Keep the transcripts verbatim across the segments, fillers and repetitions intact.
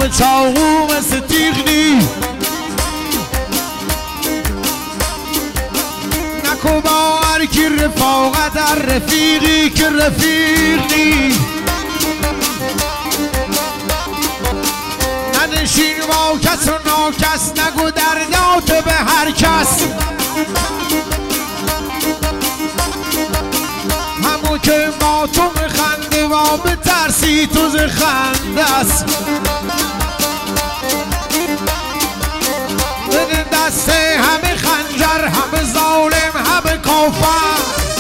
مثل چاقو مثل تیغ نی نکو با هر کی رفاقت در رفیقی که رفیق نی ننشین با کس و ناکس نگو دردات به هر کس همون که با تو میخنده و به ترسی تو ز خنده است بده دست همه خنجر همه ظالم همه کافر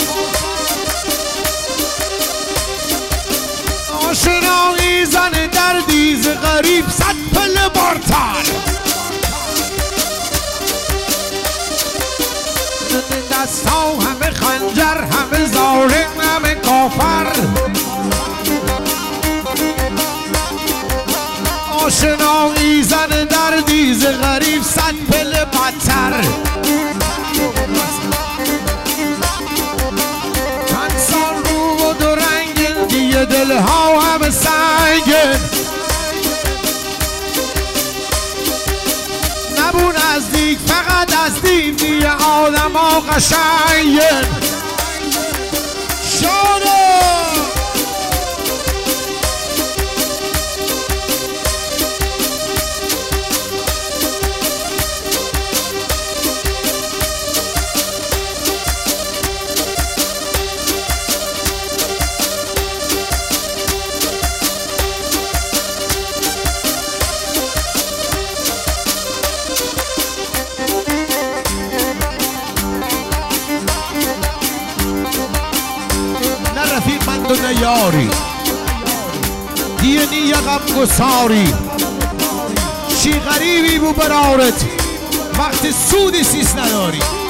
آشنایی زن دردی ز غریب صد پله بارتر بده دست ها همه خنجر همه ظالم همه کافر آشنایی زن دردی ز غریب صد پله بدتر چند سال رو و دو رنگین دیگه دلها همه سنگین نبو نزدیک فقط از دید دیگه آدم ها قشنگین شاده نه یاری دیه نی غم گساری چی غریبی بو برارت وقت سودی سیس نداری